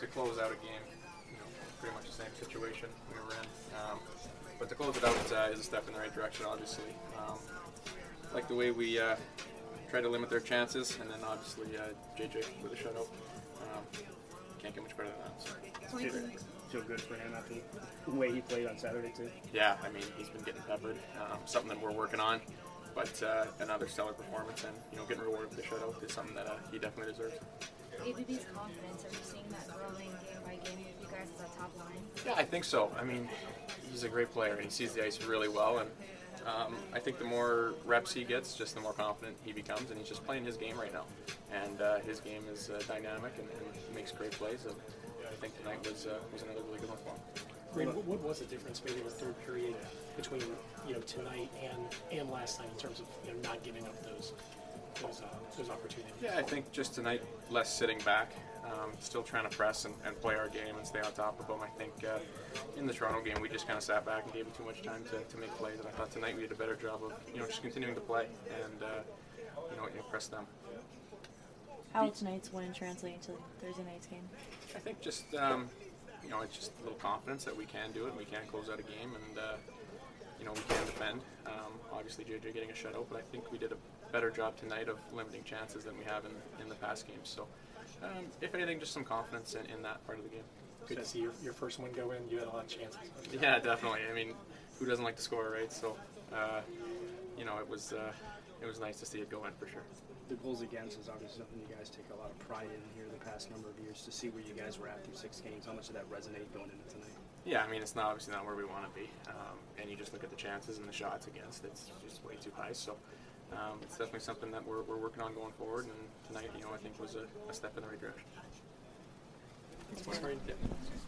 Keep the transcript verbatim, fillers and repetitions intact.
to close out a game, you know, pretty much the same situation we were in. Um, but to close it out uh, is a step in the right direction, obviously. Um, like the way we uh, try to limit their chances, and then obviously uh, J J with a shutout. Um, can't get much better than that. So. Feel, feel good for him after the way he played on Saturday too. Yeah, I mean he's been getting peppered. Um, something that we're working on, but uh, another stellar performance, and you know getting rewarded with the shutout is something that uh, he definitely deserves. A B B's confidence, are you seeing that growing game by game with you guys as a top line? Yeah, I think so. I mean, he's a great player, and he sees the ice really well, and um, I think the more reps he gets, just the more confident he becomes, and he's just playing his game right now. And uh, his game is uh, dynamic and, and makes great plays, and I think tonight was uh, was another really good one for him. Ray, what, what was the difference maybe in the third period between you know tonight and, and last night in terms of you know not giving up those those, uh, those opportunities? Yeah, I think just tonight less sitting back, um, still trying to press and, and play our game and stay on top of them. I think uh, in the Toronto game we just kind of sat back and gave them too much time to, to make plays, and I thought tonight we did a better job of you know just continuing to play and uh, you know impress them. How will tonight's win translate into Thursday night's game? I think just um, you know it's just a little confidence that we can do it and we can close out a game and uh, you know we can defend. Um, obviously J J getting a shutout, but I think we did a better job tonight of limiting chances than we have in, in the past games. So um, if anything, just some confidence in, in that part of the game. Good to see your, your first one go in. You had a lot of chances. Yeah, definitely. I mean, who doesn't like to score, right? So uh, you know it was uh, it was nice to see it go in for sure. The goals against is obviously something you guys take a lot of pride in here the past number of years. To see where you guys were at through six games, how much did that resonate going into tonight? Yeah, I mean, it's not obviously not where we want to be. Um, and you just look at the chances and the shots against, it's just way too high. So um, it's definitely something that we're, we're working on going forward. And tonight, you know, I think was a, a step in the right direction. Thanks, Ray. Yeah.